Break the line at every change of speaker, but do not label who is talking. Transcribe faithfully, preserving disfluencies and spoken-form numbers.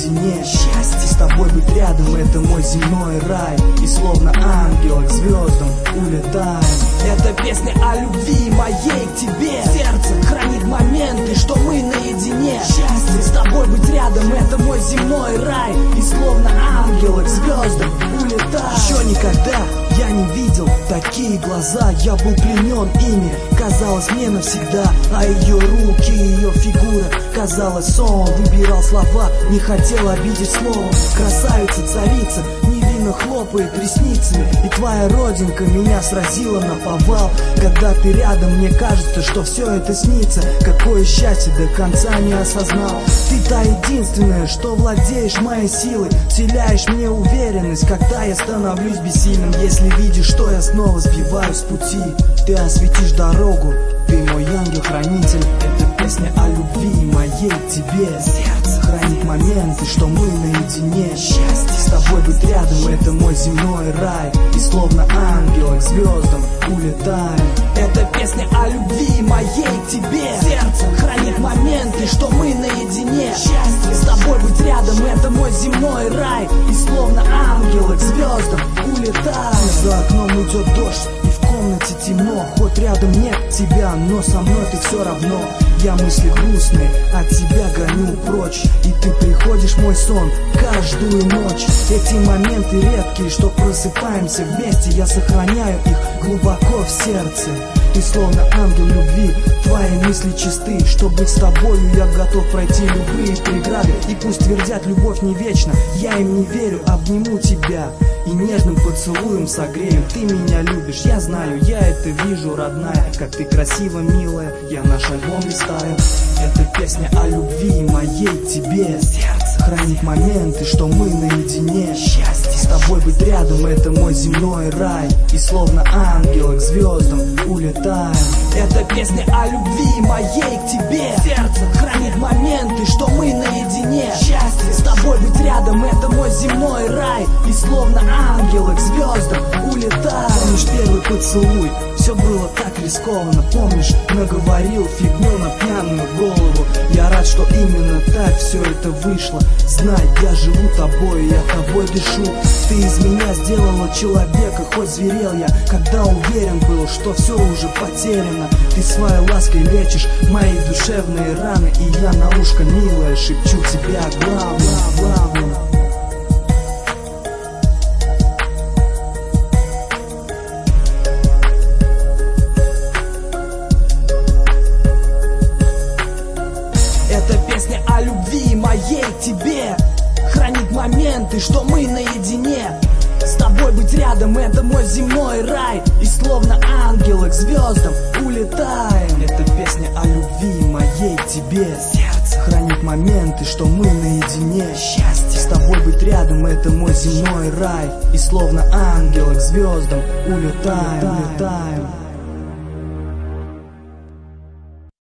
наедине. Счастье с тобой быть рядом, это мой земной рай. И словно ангел к звездам улетаем.
Это песня о любви моей к тебе. Сердце хранит моменты, что мы наедине. Счастье с тобой быть рядом, это мой земной рай. И словно ангелы к звездам улетаем.
Еще никогда я не видел такие глаза. Я был пленен ими, казалось мне навсегда. А ее руки, ее фигура, казалось сон. Выбирал слова, не хотел обидеть словом. Красавица, царица, невинно хлопает ресницами. И твоя родинка меня сразила наповал. Когда ты рядом, мне кажется, что все это снится. Какое счастье, до конца не осознал. Ты та единственная, что владеешь моей силой. Вселяешь мне уверенность, когда я становлюсь бессильным. Если видишь, что я снова сбиваюсь с пути, ты осветишь дорогу, ты мой ангел-хранитель. Это песня о любви моей к тебе. Сердце хранит моменты, что мы наедине. Счастье с тобой быть рядом, это мой земной рай. И словно ангелы к звездам улетаем.
Это песня о любви моей к тебе. Сердце хранит моменты, что мы наедине. Счастье с тобой быть рядом, это мой земной рай. И словно ангелы к звездам улетаем.
За окном идет дождь, и в комнате темно. Хоть рядом нет тебя, но со мной ты все равно. Я мысли грустные, от тебя гоню прочь. И ты приходишь в мой сон каждую ночь. Эти моменты редкие, что просыпаемся вместе. Я сохраняю их глубоко в сердце. Ты словно ангел любви, твои мысли чисты. Чтоб быть с тобою, я готов пройти любые преграды. И пусть твердят, любовь не вечна, я им не верю. Обниму тебя и нежным поцелуем согрею. Ты меня любишь, я знаю, я это вижу, родная. Как ты красива, милая, я наш альбом листаю. Это песня о любви моей к тебе. Сердце хранит моменты, что мы наедине. Счастье с тобой быть рядом, это мой земной рай. И словно ангелы к звездам улетаем.
Это песня о любви моей к тебе. Сердце хранит моменты, что мы наедине. Счастье с тобой быть рядом, это мой земной рай. И словно ангелы к звездам улетаем.
Помнишь первый поцелуй? Все было так рискованно, помнишь, наговорил фигню на пьяную голову. Я рад, что именно так все это вышло. Знай, я живу тобой, я тобой дышу. Ты из меня сделала человека, хоть зверел я, когда уверен был, что все уже потеряно. Ты своей лаской лечишь мои душевные раны. И я на ушко, милая, шепчу тебе о главном, главном.
Это песня о любви моей к тебе. Хранит моменты, что мы наедине. С тобой быть рядом, это мой земной рай. И словно ангелы к звездам улетаем.
Это песня о любви моей к тебе. Сердце хранит моменты, что мы наедине. Счастье с тобой быть рядом, это мой земной рай. И словно ангелы к звездам улетаем, улетаем.